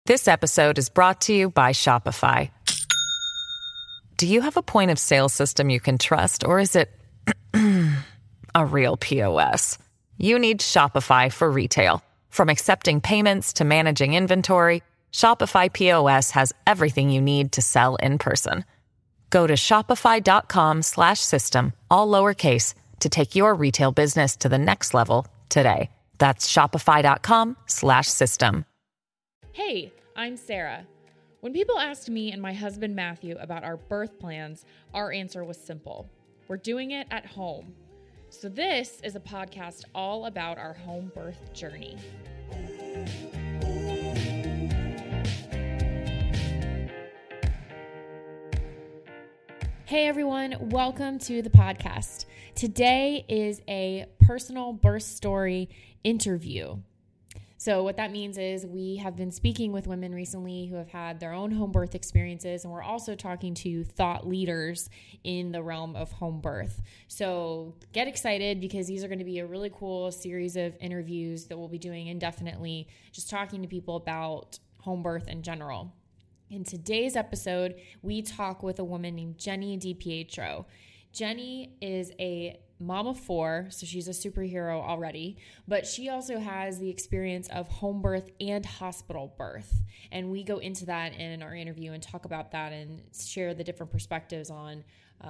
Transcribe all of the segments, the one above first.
This episode is brought to you by Shopify. Do you have a point of sale system you can trust, or is it a real POS? You need Shopify for retail. From accepting payments to managing inventory, Shopify POS has everything you need to sell in person. Go to shopify.com/system, all lowercase, to take your retail business to the next level today. That's shopify.com/system. Hey, I'm Sarah. When people asked me and my husband Matthew about our birth plans, our answer was simple. We're doing it at home. So this is a podcast all about our home birth journey. Hey everyone, welcome to the podcast. Today is a personal birth story interview. So what that means is we have been speaking with women recently who have had their own home birth experiences, and we're also talking to thought leaders in the realm of home birth. So get excited because these are going to be a really cool series of interviews that we'll be doing indefinitely, just talking to people about home birth in general. In today's episode, we talk with a woman named Jenny DiPietro. Jenny is a mom of four, so she's a superhero already, but she also has the experience of home birth and hospital birth. And we go into that in our interview and talk about that and share the different perspectives on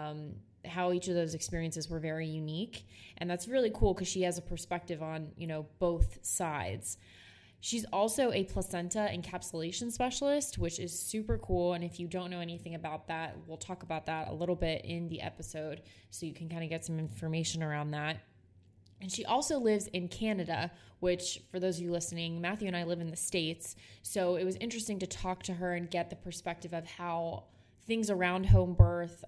how each of those experiences were very unique. And that's really cool because she has a perspective on, both sides. She's also a placenta encapsulation specialist, which is super cool. And if you don't know anything about that, we'll talk about that a little bit in the episode so you can kind of get some information around that. And she also lives in Canada, which for those of you listening, Matthew and I live in the States. So it was interesting to talk to her and get the perspective of how things around home birth,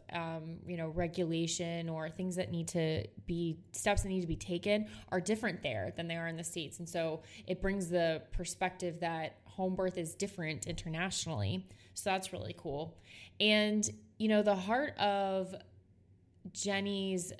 regulation or things that need to be, steps that need to be taken are different there than they are in the States. And so it brings the perspective that home birth is different internationally. So that's really cool. And, the heart of Jenny's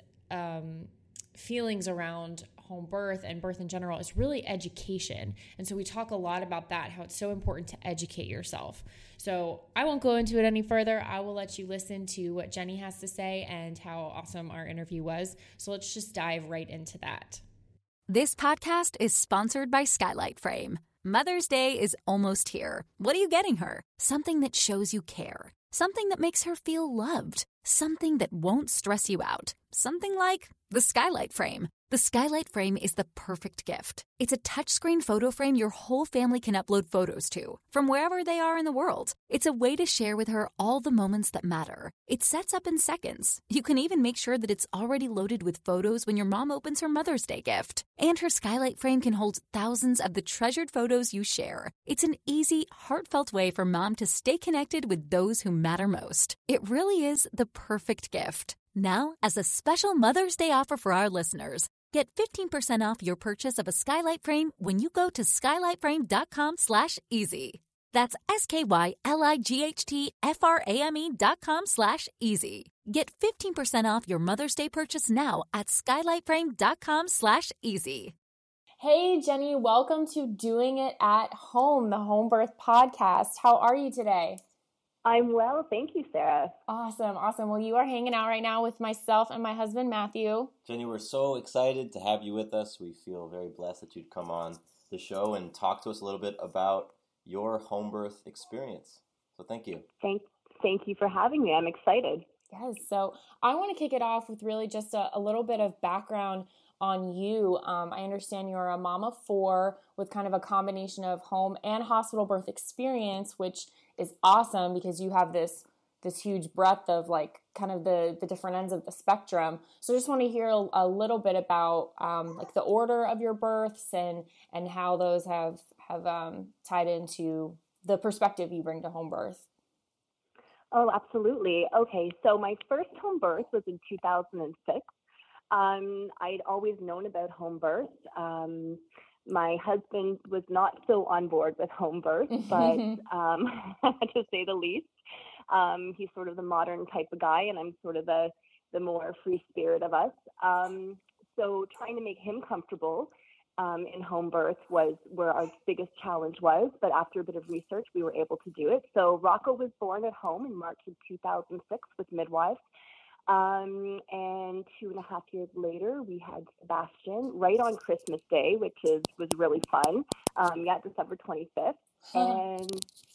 feelings around home birth and birth in general is really education. And so we talk a lot about that, how it's so important to educate yourself. So I won't go into it any further. I will let you listen to what Jenny has to say and how awesome our interview was. So let's just dive right into that. This podcast is sponsored by Skylight Frame. Mother's Day is almost here. What are you getting her? Something that shows you care. Something that makes her feel loved. Something that won't stress you out. Something like the Skylight Frame. The Skylight Frame is the perfect gift. It's a touchscreen photo frame your whole family can upload photos to, from wherever they are in the world. It's a way to share with her all the moments that matter. It sets up in seconds. You can even make sure that it's already loaded with photos when your mom opens her Mother's Day gift. And her Skylight Frame can hold thousands of the treasured photos you share. It's an easy, heartfelt way for mom to stay connected with those who matter most. It really is the perfect gift. Now, as a special Mother's Day offer for our listeners, get 15% off your purchase of a Skylight Frame when you go to skylightframe.com/easy. That's SKYLIGHTFRAME.com/easy. Get 15% off your Mother's Day purchase now at skylightframe.com/easy. Hey, Jenny, welcome to Doing It at Home, the Home Birth Podcast. How are you today? I'm well. Thank you, Sarah. Awesome. Well, you are hanging out right now with myself and my husband, Matthew. Jenny, we're so excited to have you with us. We feel very blessed that you'd come on the show and talk to us a little bit about your home birth experience. So thank you. Thank you for having me. I'm excited. Yes. So I want to kick it off with really just a little bit of background on you. I understand you're a mom of four with kind of a combination of home and hospital birth experience, which is awesome because you have this huge breadth of like kind of the different ends of the spectrum. So I just want to hear a little bit about like the order of your births and how those have tied into the perspective you bring to home birth. Oh, absolutely. Okay, so my first home birth was in 2006. I'd always known about home birth. My husband was not so on board with home birth, but to say the least, he's sort of the modern type of guy, and I'm sort of the more free spirit of us. So trying to make him comfortable in home birth was where our biggest challenge was. But after a bit of research, we were able to do it. So Rocco was born at home in March of 2006 with midwives. And 2.5 years later, we had Sebastian right on Christmas Day, which was really fun. December 25th. And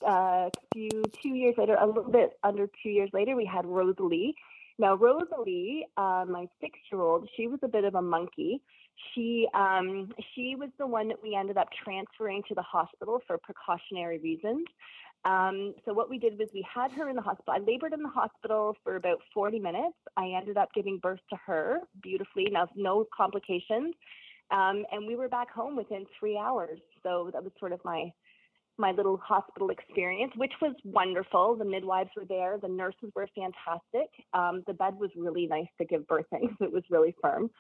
2 years later, a little bit under 2 years later, we had Rosalie. Now, Rosalie, my 6-year-old, she was a bit of a monkey. She was the one that we ended up transferring to the hospital for precautionary reasons. So what we did was we had her in the hospital. I labored in the hospital for about 40 minutes. I ended up giving birth to her beautifully, no complications. And we were back home within 3 hours. So that was sort of my little hospital experience, which was wonderful. The midwives were there. The nurses were fantastic. The bed was really nice to give birth in. It was really firm.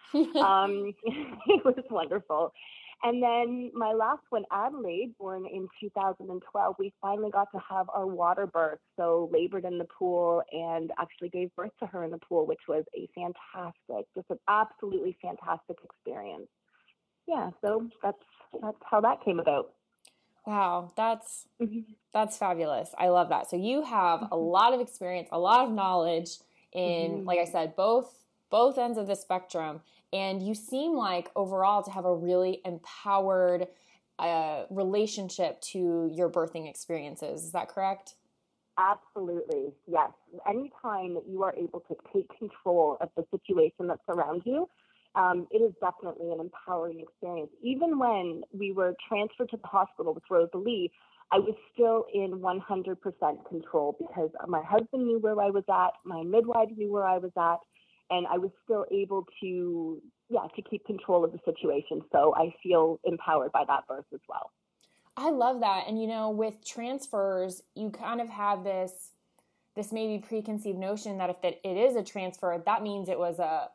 It was wonderful. And then my last one, Adelaide, born in 2012, we finally got to have our water birth. So labored in the pool and actually gave birth to her in the pool, which was just an absolutely fantastic experience. Yeah, so that's how that came about. Wow, that's fabulous. I love that. So you have a lot of experience, a lot of knowledge in, like I said, both ends of the spectrum. And you seem like overall to have a really empowered relationship to your birthing experiences. Is that correct? Absolutely. Yes. Anytime that you are able to take control of the situation that surrounds you, it is definitely an empowering experience. Even when we were transferred to the hospital with Rosalie, I was still in 100% control because my husband knew where I was at, my midwife knew where I was at, and I was still able to keep control of the situation. So I feel empowered by that birth as well. I love that. And, with transfers, you kind of have this maybe preconceived notion that if it is a transfer, that means it was a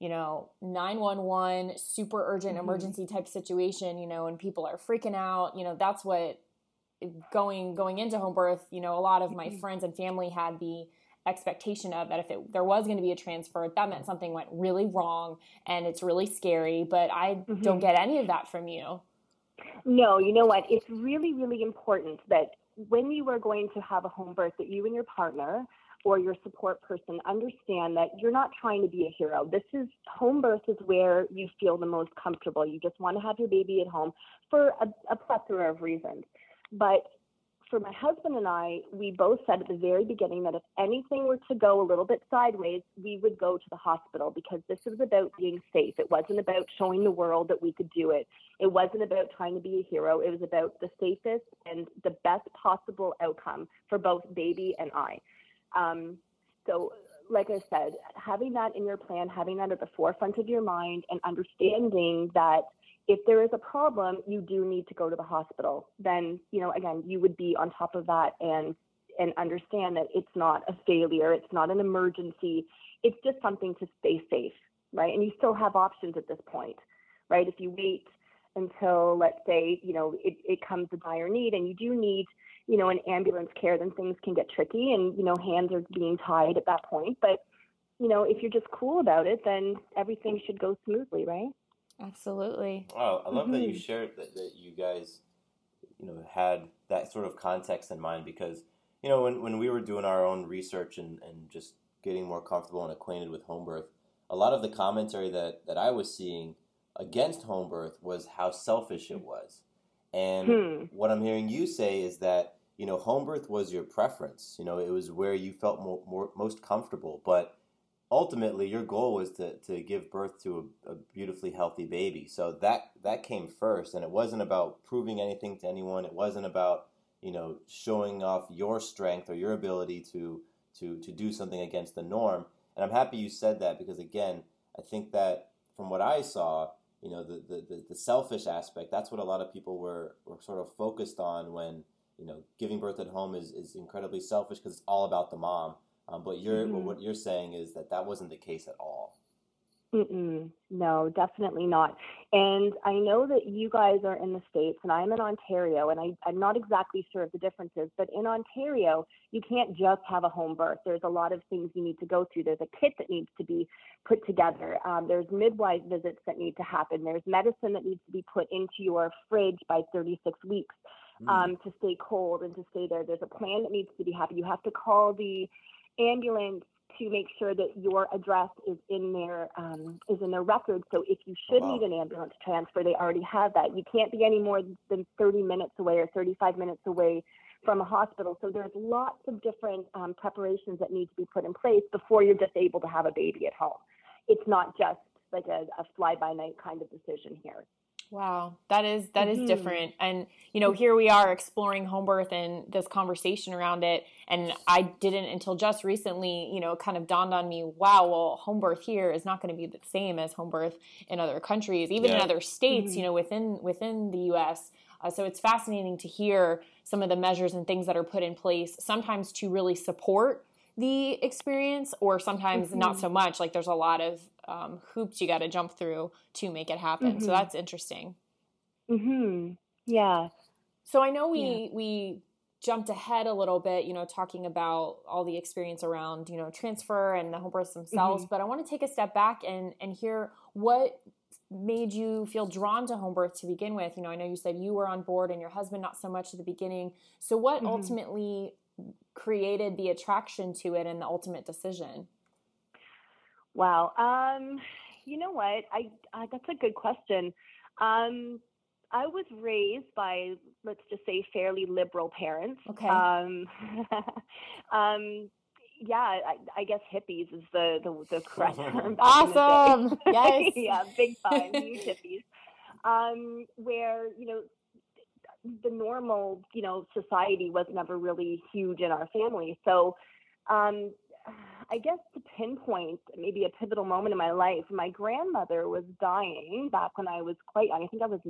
911 super urgent emergency type situation, and people are freaking out. That's what going into home birth, a lot of my friends and family had the expectation of that if there was going to be a transfer, that meant something went really wrong and it's really scary. But I don't get any of that from you. No, you know what? It's really, really important that when you are going to have a home birth, that you and your partner or your support person understand that you're not trying to be a hero. Home birth is where you feel the most comfortable. You just want to have your baby at home for a plethora of reasons. But for my husband and I, we both said at the very beginning that if anything were to go a little bit sideways, we would go to the hospital because this was about being safe. It wasn't about showing the world that we could do it. It wasn't about trying to be a hero. It was about the safest and the best possible outcome for both baby and I. So like I said, having that in your plan, having that at the forefront of your mind and understanding that if there is a problem, you do need to go to the hospital, then, again, you would be on top of that and understand that it's not a failure. It's not an emergency. It's just something to stay safe, right? And you still have options at this point, right? If you wait until, let's say, it comes to dire need and you do need, an ambulance care, then things can get tricky and, hands are being tied at that point. But, if you're just cool about it, then everything should go smoothly, right? Absolutely. Oh, I love that you shared that you guys, had that sort of context in mind because, when we were doing our own research and just getting more comfortable and acquainted with home birth, a lot of the commentary that I was seeing against home birth was how selfish it was. And what I'm hearing you say is that, home birth was your preference. It was where you felt most comfortable. But ultimately, your goal was to give birth to a beautifully healthy baby. So that came first. And it wasn't about proving anything to anyone. It wasn't about, showing off your strength or your ability to do something against the norm. And I'm happy you said that because, again, I think that from what I saw, the selfish aspect, that's what a lot of people were sort of focused on when, giving birth at home is incredibly selfish because it's all about the mom. But what you're saying is that wasn't the case at all. No, definitely not. And I know that you guys are in the States and I'm in Ontario, and I'm not exactly sure of the differences, but in Ontario, you can't just have a home birth. There's a lot of things you need to go through. There's a kit that needs to be put together. There's midwife visits that need to happen. There's medicine that needs to be put into your fridge by 36 weeks to stay cold and to stay there. There's a plan that needs to be happening. You have to call the ambulance to make sure that your address is in their records. So if you should need an ambulance transfer, they already have that. You can't be any more than 30 minutes away or 35 minutes away from a hospital. So there's lots of different preparations that need to be put in place before you're just able to have a baby at home. It's not just like a fly-by-night kind of decision here. Wow, that is different. And, here we are exploring home birth and this conversation around it. And I didn't until just recently, it kind of dawned on me, wow, well, home birth here is not going to be the same as home birth in other countries, even in other states, within the U.S. So it's fascinating to hear some of the measures and things that are put in place, sometimes to really support the experience, or sometimes not so much. Like there's a lot of hoops you got to jump through to make it happen. So that's interesting. Yeah. So I know we jumped ahead a little bit, talking about all the experience around, transfer and the home births themselves. But I want to take a step back and hear what made you feel drawn to home birth to begin with. I know you said you were on board and your husband not so much at the beginning. So what ultimately created the attraction to it and the ultimate decision? Wow. You know what? That's a good question. I was raised by, let's just say, fairly liberal parents. Okay. Yeah, I guess hippies is the correct term. Awesome. Yes. Yeah, big time, huge hippies. Where, the normal, society was never really huge in our family. So I guess to pinpoint maybe a pivotal moment in my life, my grandmother was dying back when I was quite young. I think I was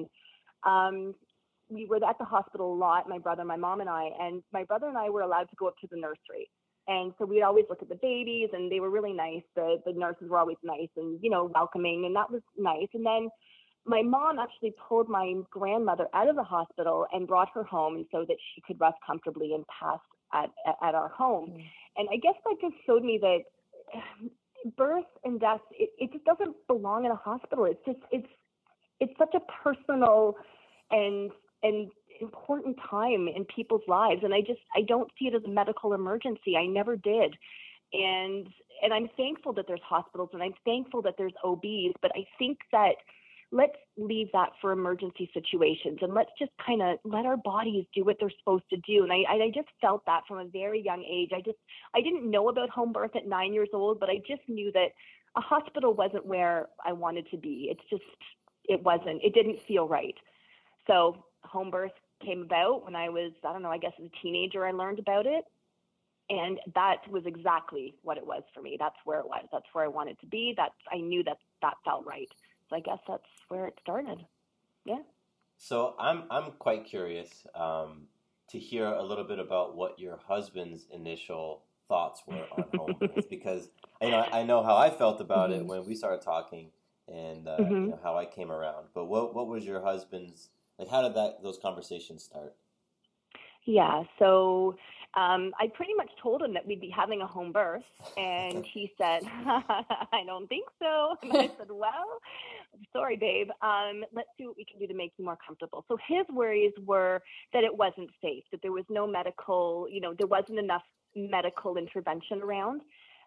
9. We were at the hospital a lot, my brother, my mom, and my brother and I were allowed to go up to the nursery. And so we'd always look at the babies, and they were really nice. The nurses were always nice and, welcoming, and that was nice. And then my mom actually pulled my grandmother out of the hospital and brought her home, and so that she could rest comfortably and pass at our home. And I guess that just showed me that birth and death, it just doesn't belong in a hospital. It's such a personal and important time in people's lives. And I don't see it as a medical emergency. I never did. And I'm thankful that there's hospitals, and I'm thankful that there's OBs, but I think that let's leave that for emergency situations, and let's just kind of let our bodies do what they're supposed to do. And I just felt that from a very young age. I didn't know about home birth at 9 years old, but I just knew that a hospital wasn't where I wanted to be. It didn't feel right. So home birth came about when I was, I guess as a teenager, I learned about it. And that was exactly what it was for me. That's where it was. That's where I wanted to be. I knew that felt right. So I guess that's where it started. Yeah. So I'm quite curious to hear a little bit about what your husband's initial thoughts were on home birth, because I know how I felt about it when we started talking, and how I came around. But what was your husband's, like, how did those conversations start? Yeah, so I pretty much told him that we'd be having a home birth, and he said, I don't think so. And I said, well, sorry, babe, let's see what we can do to make you more comfortable. So his worries were that it wasn't safe, that there was no medical, there wasn't enough medical intervention around.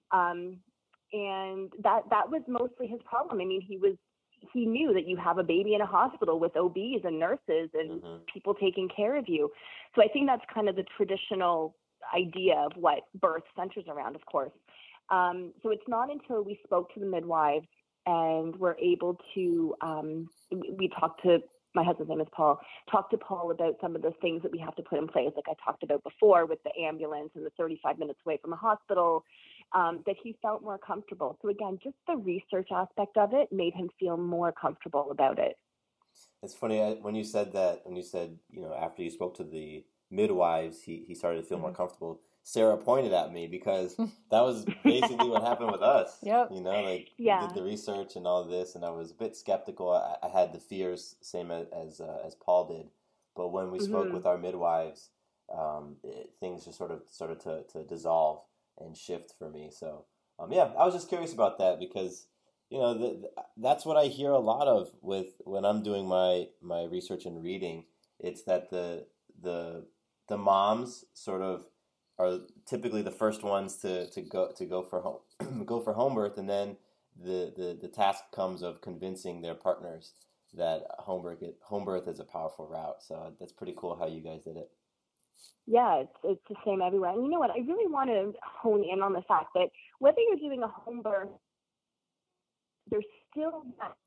And that was mostly his problem. I mean, he knew that you have a baby in a hospital with OBs and nurses and people taking care of you. So I think that's kind of the traditional idea of what birth centers around, of course. So it's not until we spoke to the midwives and were able to, we talked to, my husband's name is Paul, talked to Paul about some of the things that we have to put in place, like I talked about before with the ambulance and the 35 minutes away from a hospital, that he felt more comfortable. So again, just the research aspect of it made him feel more comfortable about it. It's funny when you said that, when you said, after you spoke to the midwives, he started to feel more comfortable. Sarah pointed at me because that was basically what happened with us. Yep. You know, like Yeah. we did the research and all of this, and I was a bit skeptical. I had the fears, same as Paul did. But when we spoke with our midwives, things just sort of started to dissolve and shift for me. So, yeah, I was just curious about that because, you know, that's what I hear a lot of with when I'm doing my research and reading. It's that the moms sort of are typically the first ones to go for home birth, and then the task comes of convincing their partners that home birth is a powerful route. So that's pretty cool how you guys did it. Yeah, it's the same everywhere. And you know what? I really want to hone in on the fact that whether you're doing a home birth, there's still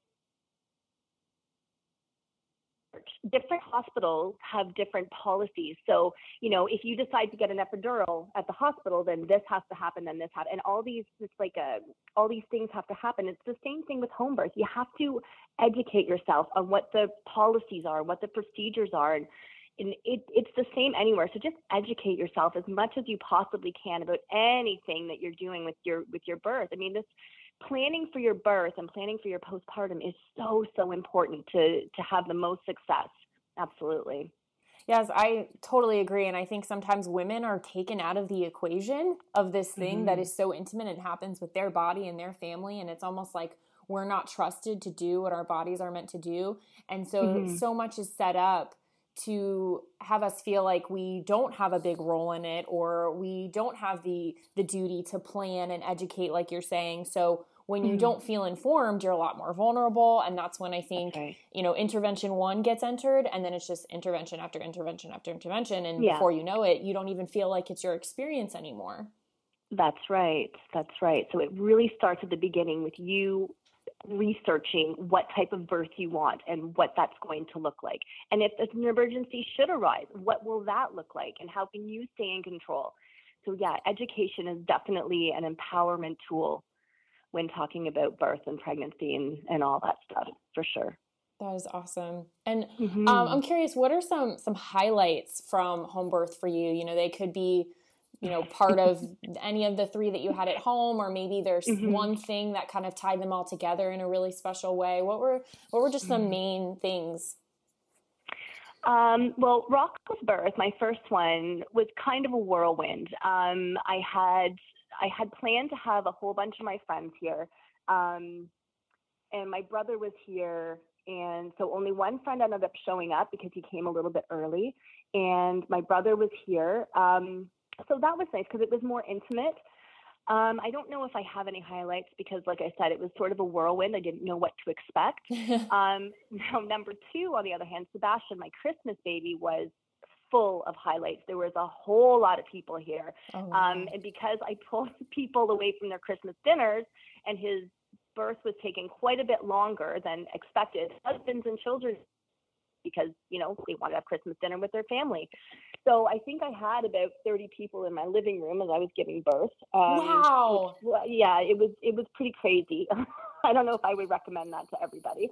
different hospitals have different policies. So, you know, if you decide to get an epidural at the hospital, then this has to happen, then this happens. And all these, it's like all these things have to happen. It's the same thing with home birth. You have to educate yourself on what the policies are, what the procedures are. And it's the same anywhere. So just educate yourself as much as you possibly can about anything that you're doing with your birth. I mean, this planning for your birth and planning for your postpartum is so important to have the most success. Absolutely. Yes, I totally agree. And I think sometimes women are taken out of the equation of this thing that is so intimate and happens with their body and their family. And it's almost like we're not trusted to do what our bodies are meant to do. And so much is set up to have us feel like we don't have a big role in it, or we don't have the duty to plan and educate, like you're saying. So when you don't feel informed, you're a lot more vulnerable. And that's when I think, you know, intervention 1 gets entered, and then it's just intervention after intervention after intervention. And before you know it, you don't even feel like it's your experience anymore. That's right. So it really starts at the beginning with you researching what type of birth you want and what that's going to look like. And if an emergency should arise, what will that look like? And how can you stay in control? So yeah, education is definitely an empowerment tool when talking about birth and pregnancy and all that stuff, for sure. That is awesome. And I'm curious, what are some highlights from home birth for you? You know, they could be, you know, part of any of the 3 that you had at home, or maybe there's one thing that kind of tied them all together in a really special way. What were just some main things? Well, Rocco's birth, my first one, was kind of a whirlwind. I had planned to have a whole bunch of my friends here, and my brother was here, and so only one friend ended up showing up because he came a little bit early, and my brother was here. So that was nice because it was more intimate. I don't know if I have any highlights because, like I said, it was sort of a whirlwind. I didn't know what to expect. Now, number 2, on the other hand, Sebastian, my Christmas baby, was full of highlights. There was a whole lot of people here. Oh, wow. And because I pulled people away from their Christmas dinners, and his birth was taking quite a bit longer than expected, husbands and children, because, you know, they wanted to have Christmas dinner with their family. So I think I had about 30 people in my living room as I was giving birth. Wow. Which, yeah, it was pretty crazy. I don't know if I would recommend that to everybody.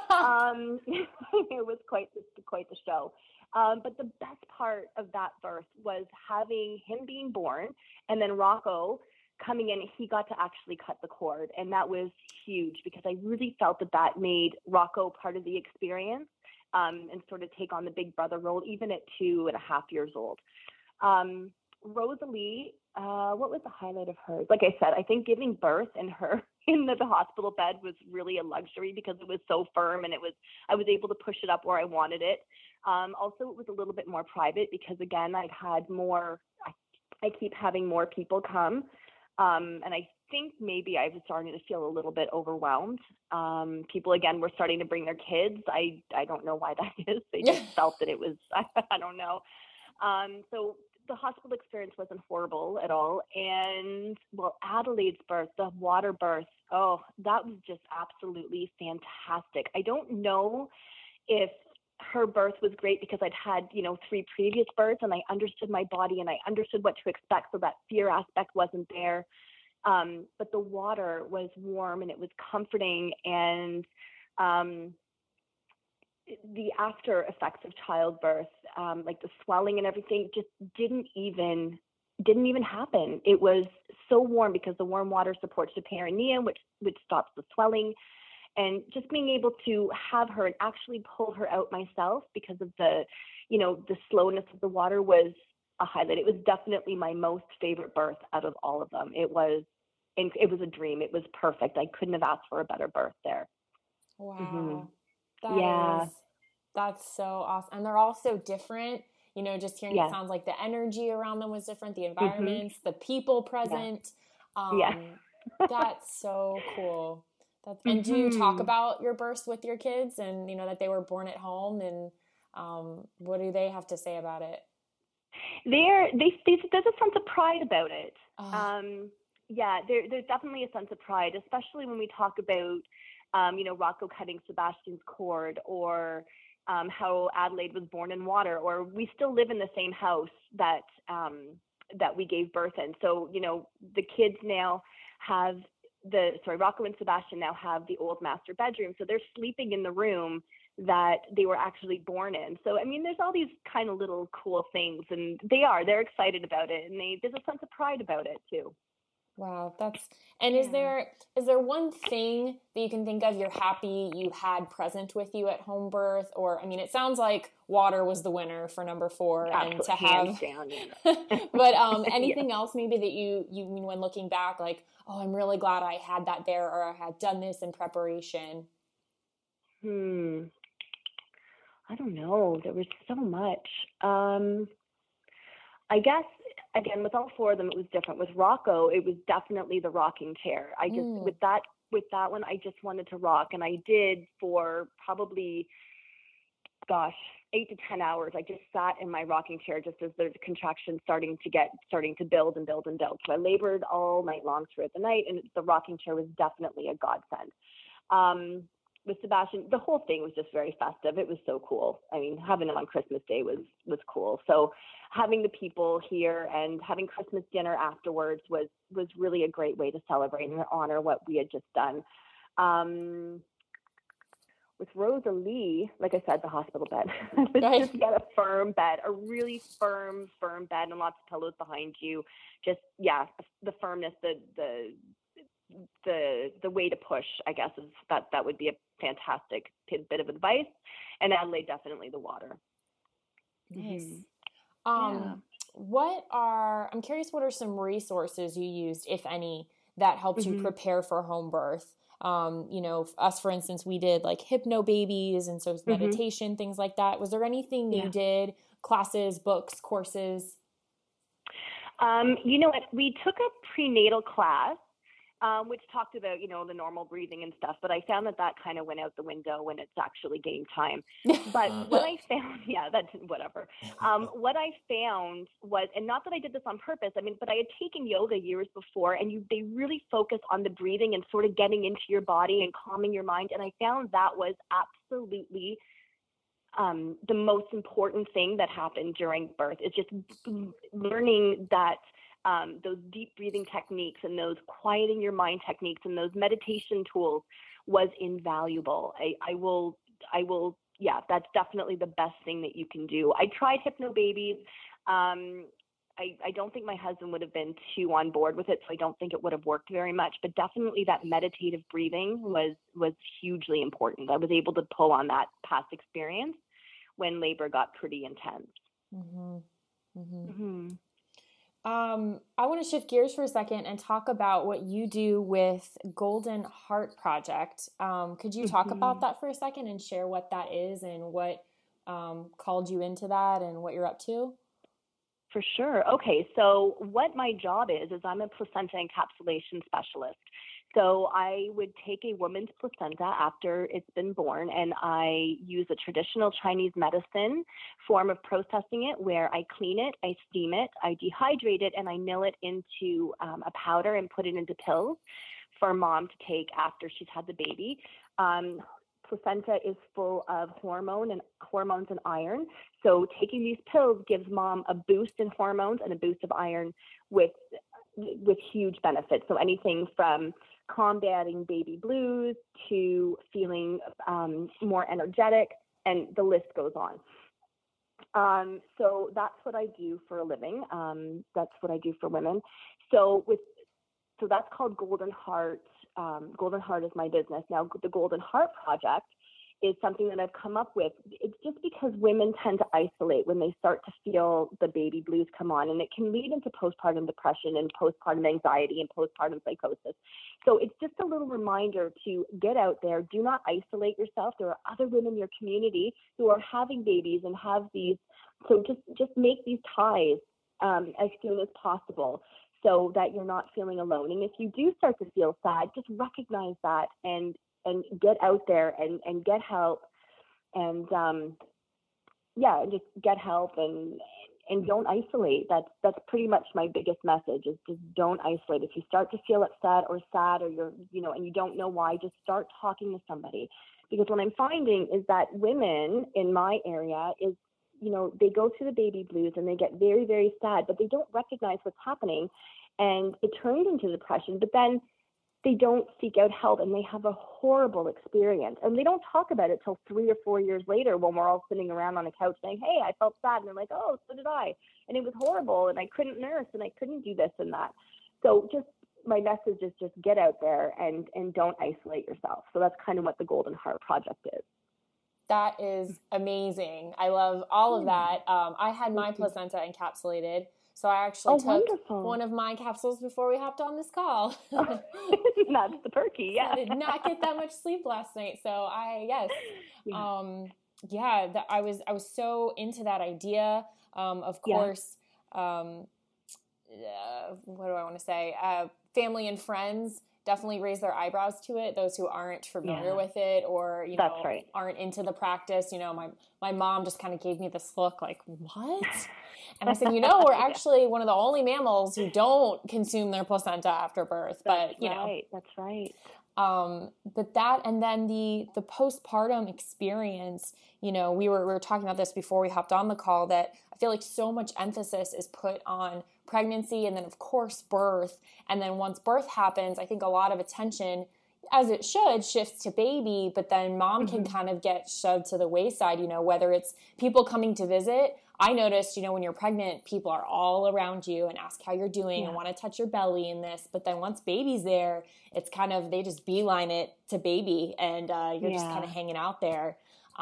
It was quite the show. But the best part of that birth was having him being born, and then Rocco coming in. He got to actually cut the cord, and that was huge because I really felt that made Rocco part of the experience. And sort of take on the big brother role, even at 2.5 years old. Rosalie, what was the highlight of hers? Like I said, I think giving birth and her in the hospital bed was really a luxury because it was so firm, and I was able to push it up where I wanted it. Also, it was a little bit more private because, again, I keep having more people come. And I think maybe I was starting to feel a little bit overwhelmed. People, again, were starting to bring their kids. I don't know why that is. They just felt that it was, I don't know. So the hospital experience wasn't horrible at all. And, well, Adelaide's birth, the water birth, oh, that was just absolutely fantastic. I don't know if her birth was great because I'd had, 3 previous births, and I understood my body and I understood what to expect. So that fear aspect wasn't there. But the water was warm and it was comforting. And the after effects of childbirth, like the swelling and everything, just didn't even happen. It was so warm because the warm water supports the perineum, which stops the swelling. And just being able to have her and actually pull her out myself because of the, the slowness of the water was a highlight. It was definitely my most favorite birth out of all of them. It was a dream. It was perfect. I couldn't have asked for a better birth there. Wow. Yeah. That's so awesome. And they're all so different. Just hearing Yeah. it sounds like the energy around them was different, the environments, the people present. Yeah. That's so cool. And do you talk about your births with your kids and, that they were born at home, and what do they have to say about it? There's a sense of pride about it. Yeah, there's definitely a sense of pride, especially when we talk about, Rocco cutting Sebastian's cord, or how Adelaide was born in water, or we still live in the same house that we gave birth in. So, the kids now have Rocco and Sebastian now have the old master bedroom. So they're sleeping in the room that they were actually born in. So, I mean, there's all these kind of little cool things, and they're excited about it, and there's a sense of pride about it too. Wow. Is there one thing that you can think of you're happy you had present with you at home birth? Or, I mean, it sounds like water was the winner for number 4. Absolutely. And to have, hands down, yeah. but anything else maybe that you mean when looking back, like, oh, I'm really glad I had that there, or I had done this in preparation? I don't know. There was so much. I guess, again, with all 4 of them, it was different. With Rocco, it was definitely the rocking chair. I just, with that one, I just wanted to rock. And I did for probably, 8 to 10 hours. I just sat in my rocking chair just as the contractions starting to build and build and build. So I labored all night long throughout the night, and the rocking chair was definitely a godsend. With Sebastian, the whole thing was just very festive. It was so cool. I mean, having him on Christmas Day was cool. So having the people here and having Christmas dinner afterwards was really a great way to celebrate and honor what we had just done. With Rosalie, like I said, the hospital bed. Just get a firm bed, a really firm bed, and lots of pillows behind you. Just, the firmness, the way to push, I guess, is that would be a fantastic bit of advice. And Adelaide, definitely the water. Nice. I'm curious, what are some resources you used, if any, that helped you prepare for home birth? Us, for instance, we did like Hypnobabies, and so meditation, things like that. Was there anything you did, classes, books, courses? You know what? We took a prenatal class, which talked about, the normal breathing and stuff, but I found that kind of went out the window when it's actually game time. But what I found, whatever. What I found was, and not that I did this on purpose, but I had taken yoga years before, and they really focus on the breathing and sort of getting into your body and calming your mind. And I found that was absolutely the most important thing that happened during birth, is just learning that those deep breathing techniques and those quieting your mind techniques and those meditation tools was invaluable. I will, that's definitely the best thing that you can do. I tried Hypnobabies. I don't think my husband would have been too on board with it, so I don't think it would have worked very much, but definitely that meditative breathing was hugely important. I was able to pull on that past experience when labor got pretty intense. I want to shift gears for a second and talk about what you do with Golden Heart Project. Could you talk about that for a second and share what that is and what called you into that and what you're up to? For sure. Okay, so what my job is I'm a placenta encapsulation specialist. So I would take a woman's placenta after it's been born, and I use a traditional Chinese medicine form of processing it, where I clean it, I steam it, I dehydrate it, and I mill it into a powder and put it into pills for mom to take after she's had the baby. Placenta is full of hormones and iron. So taking these pills gives mom a boost in hormones and a boost of iron with huge benefits. So anything from combating baby blues to feeling more energetic and the list goes on. So that's what I do for a living. That's what I do for women. So that's called Golden Heart. Golden Heart is my business. Now, the Golden Heart Project is something that I've come up with. It's just because women tend to isolate when they start to feel the baby blues come on, and it can lead into postpartum depression and postpartum anxiety and postpartum psychosis. So it's just a little reminder to get out there. Do not isolate yourself. There are other women in your community who are having babies and have these. So just make these ties as soon as possible, so that you're not feeling alone. And if you do start to feel sad, just recognize that and get out there and get help, and just get help and don't isolate. That's pretty much my biggest message, is just don't isolate. If you start to feel upset or sad, or you're, and you don't know why, just start talking to somebody. Because what I'm finding is that women in my area is, they go through the baby blues and they get very, very sad, but they don't recognize what's happening, and it turns into depression. But then they don't seek out help, and they have a horrible experience. And they don't talk about it till 3 or 4 years later, when we're all sitting around on a couch saying, hey, I felt sad. And they're like, oh, so did I. And it was horrible. And I couldn't nurse, and I couldn't do this and that. So just my message is just get out there and don't isolate yourself. So that's kind of what the Golden Heart Project is. That is amazing. I love all of that. I had my placenta encapsulated. So I actually took one of my capsules before we hopped on this call. That's the perky, yeah. I did not get that much sleep last night. So I was so into that idea. Of course, what do I want to say? Family and friends definitely raise their eyebrows to it. Those who aren't familiar with it, or, aren't into the practice. My mom just kind of gave me this look like, what? And I said, we're actually one of the only mammals who don't consume their placenta after birth. That's right. But that, and then the postpartum experience, we were talking about this before we hopped on the call, that I feel like so much emphasis is put on pregnancy, and then of course birth. And then once birth happens, I think a lot of attention, as it should, shifts to baby, but then mom can kind of get shoved to the wayside, whether it's people coming to visit. I noticed, when you're pregnant, people are all around you and ask how you're doing and want to touch your belly and this. But then once baby's there, it's kind of, they just beeline it to baby, and you're just kind of hanging out there.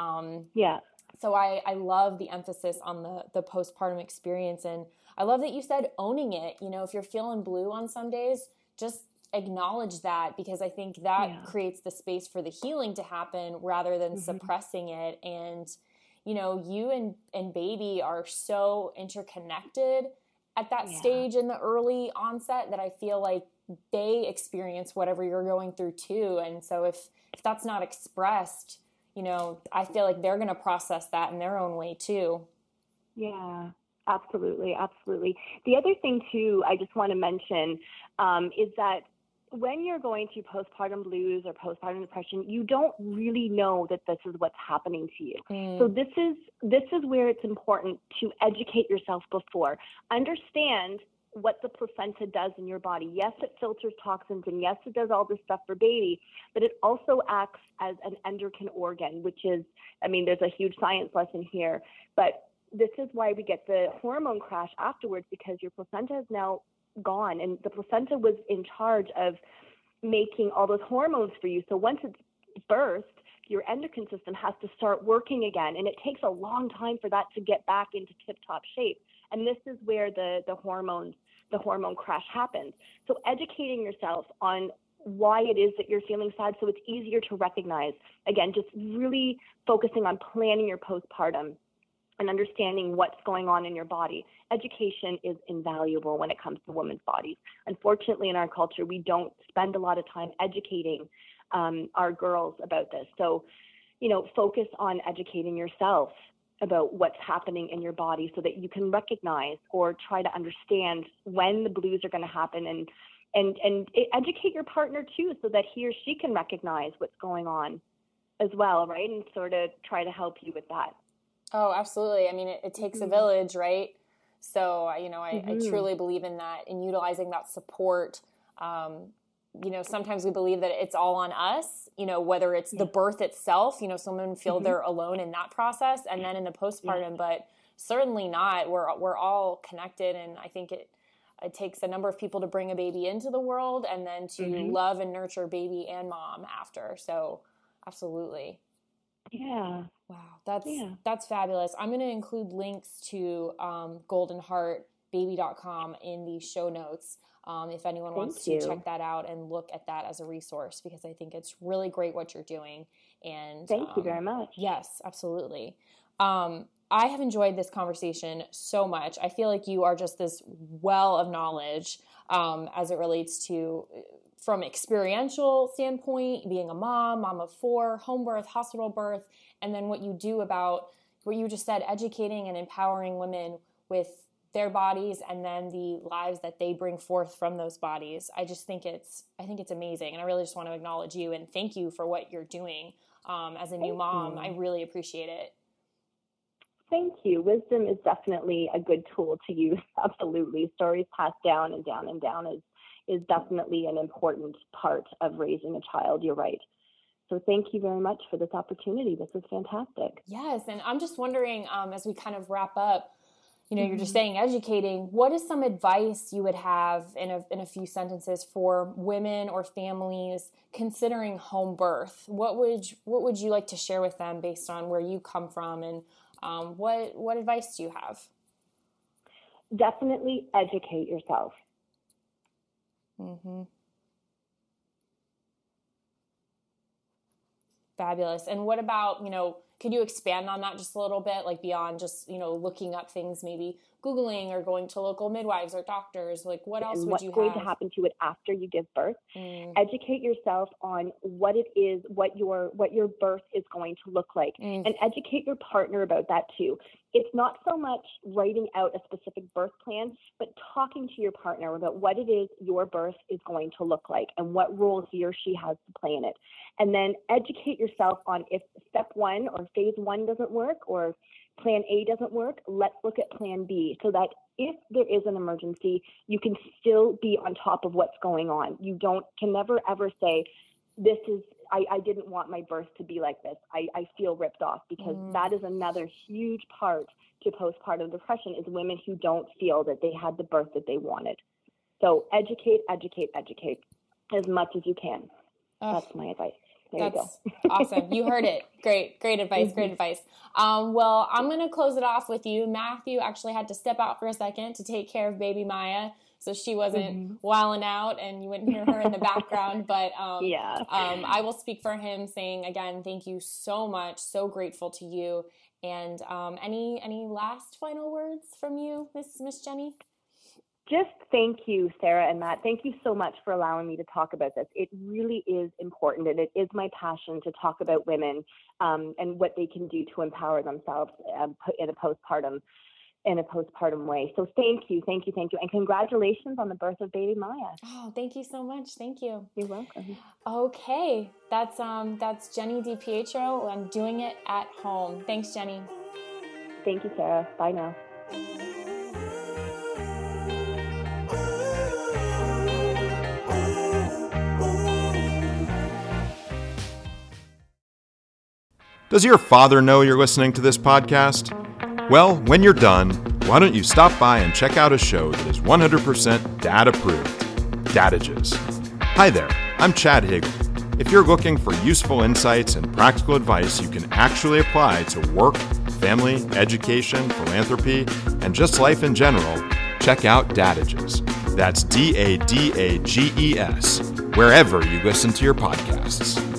So I love the emphasis on the postpartum experience. And I love that you said owning it. If you're feeling blue on some days, just acknowledge that, because I think that creates the space for the healing to happen rather than suppressing it. And you and baby are so interconnected at that stage in the early onset, that I feel like they experience whatever you're going through too. And so if that's not expressed, I feel like they're going to process that in their own way too. Yeah, absolutely. Absolutely. The other thing too, I just want to mention, is that when you're going through postpartum blues or postpartum depression, you don't really know that this is what's happening to you. So this is where it's important to educate yourself before. Understand what the placenta does in your body. Yes, it filters toxins, and yes, it does all this stuff for baby, but it also acts as an endocrine organ, which is, there's a huge science lesson here, but this is why we get the hormone crash afterwards, because your placenta is now gone, and the placenta was in charge of making all those hormones for you. So once it's birthed, your endocrine system has to start working again, and it takes a long time for that to get back into tip-top shape. And this is where the hormone crash happens. So educating yourself on why it is that you're feeling sad, so it's easier to recognize. Again, just really focusing on planning your postpartum and understanding what's going on in your body. Education is invaluable when it comes to women's bodies. Unfortunately, in our culture, we don't spend a lot of time educating our girls about this. So, focus on educating yourself about what's happening in your body, so that you can recognize or try to understand when the blues are going to happen, and educate your partner too, so that he or she can recognize what's going on as well, right? And sort of try to help you with that. Oh, absolutely. It takes a village, right? So, I truly believe in that, and utilizing that support. sometimes we believe that it's all on us, whether it's the birth itself, some women feel they're alone in that process and then in the postpartum, but certainly not. We're all connected. And I think it takes a number of people to bring a baby into the world and then to love and nurture baby and mom after. So absolutely. Yeah. Wow. That's fabulous. I'm going to include links to goldenheartbaby.com in the show notes. If anyone wants to check that out and look at that as a resource, because I think it's really great what you're doing. And thank you very much. Yes, absolutely. I have enjoyed this conversation so much. I feel like you are just this well of knowledge as it relates to, from experiential standpoint, being a mom of 4, home birth, hospital birth, and then what you do about what you just said, educating and empowering women with their bodies and then the lives that they bring forth from those bodies. I think it's amazing. And I really just want to acknowledge you and thank you for what you're doing as a new mom. I really appreciate it. Thank you. Wisdom is definitely a good tool to use. Absolutely. Stories passed down and down and down is definitely an important part of raising a child. You're right. So thank you very much for this opportunity. This is fantastic. Yes. And I'm just wondering, as we kind of wrap up, you're just saying educating, what is some advice you would have in a few sentences for women or families considering home birth? What would you like to share with them based on where you come from, and what advice do you have? Definitely educate yourself. Fabulous. And what about, could you expand on that just a little bit, like beyond just, looking up things, maybe Googling or going to local midwives or doctors? Like what else would you have? What's going to happen to it after you give birth? Educate yourself on what it is, what your birth is going to look like, and educate your partner about that too. It's not so much writing out a specific birth plan, but talking to your partner about what it is your birth is going to look like and what roles he or she has to play in it. And then educate yourself on if step 1 or phase 1 doesn't work or plan A doesn't work, let's look at plan B, so that if there is an emergency, you can still be on top of what's going on. You can never ever say, I didn't want my birth to be like this. I feel ripped off, because that is another huge part to postpartum depression, is women who don't feel that they had the birth that they wanted. So educate as much as you can. That's my advice. There you go. Awesome. You heard it. Great advice. Great advice. Well, I'm going to close it off with you. Matthew actually had to step out for a second to take care of baby Maya, so she wasn't wilding out and you wouldn't hear her in the background. But I will speak for him, saying again, thank you so much. So grateful to you. And any last final words from you, Miss Jenny? Just thank you, Sarah and Matt. Thank you so much for allowing me to talk about this. It really is important, and it is my passion to talk about women and what they can do to empower themselves in a postpartum way. So thank you, and congratulations on the birth of baby Maya. Oh, thank you so much. Thank you. You're welcome. Okay, that's Jenny DiPietro. I'm doing it at home. Thanks, Jenny. Thank you, Sarah. Bye now. Does your father know you're listening to this podcast? Well, when you're done, why don't you stop by and check out a show that is 100% dad-approved, Dadages. Hi there, I'm Chad Higgle. If you're looking for useful insights and practical advice you can actually apply to work, family, education, philanthropy, and just life in general, check out Dadages. That's DADAGES, wherever you listen to your podcasts.